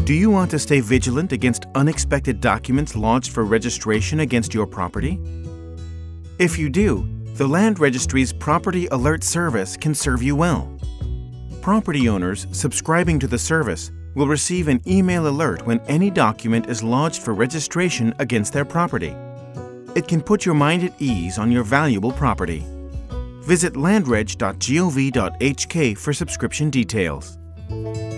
Do you want to stay vigilant against unexpected documents lodged for registration against your property? If you do, the Land Registry's Property Alert Service can serve you well. Property owners subscribing to the service will receive an email alert when any document is lodged for registration against their property. It can put your mind at ease on your valuable property. Visit landreg.gov.hk for subscription details.